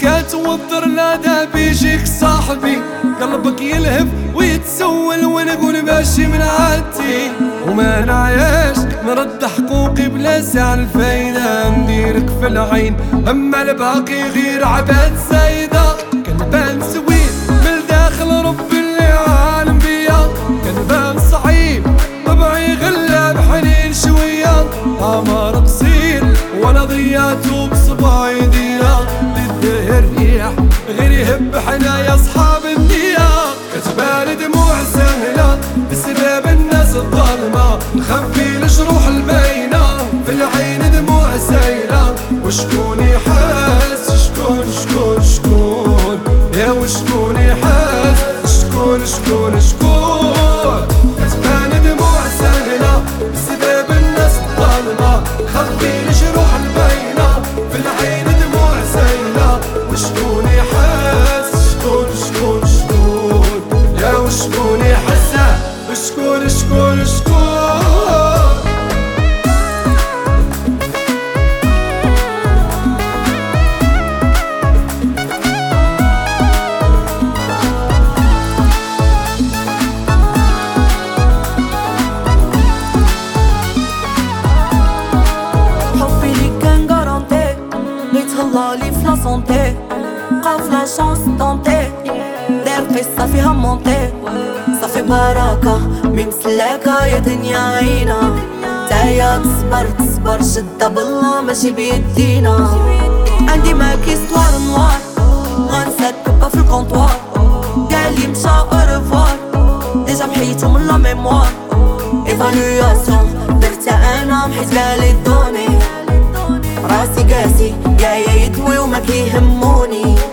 كتوضر لا دا بيجيك صاحبي قلبك يلهف ويتسول ونقول ماشي من عادتي وما نعيش نرد حقوقي بلا زعل فايدة نديرك في العين اما الباقي غير عباد زايدة كنبان سويت من الداخل رب اللي عالم بيا كنبان صعيب طبعي غلاب حنين شوية عمر قصير وانا ضيعتو بصباعي ديا للدهر ريح غير يهب حنايا صحاب النية كتبان دموع سهلة بسبب الناس الظالمة نخبي الجروح الباينة في العين دموع سايلة وشكون يحاس شكون يا وشكون يحاس شكون كتبان دموع سهلة بسبب الناس الظالمة نخبي الجروح الباينة في العين دموع سايلة وشكون يحاس شكون يا وشكون يحسه شكون حبي ليك كان غارونتي يتهلالي في لا سونتي بقى في لا شانس طونتي داير قصة فيها مونتي صافي بركة مي مسلاكة يا دنيا عينا تعيا تصبر شدة بالله ماشي بيدينا عندي معاك استوار نوار غنساك كبة في الكونطوار قالي مشا اورفوار ديجا محيتو من لا ميموار ايفالواسيون درتها انا محيت قالي دوني راسي قاسي يا يدوي وما كيهموني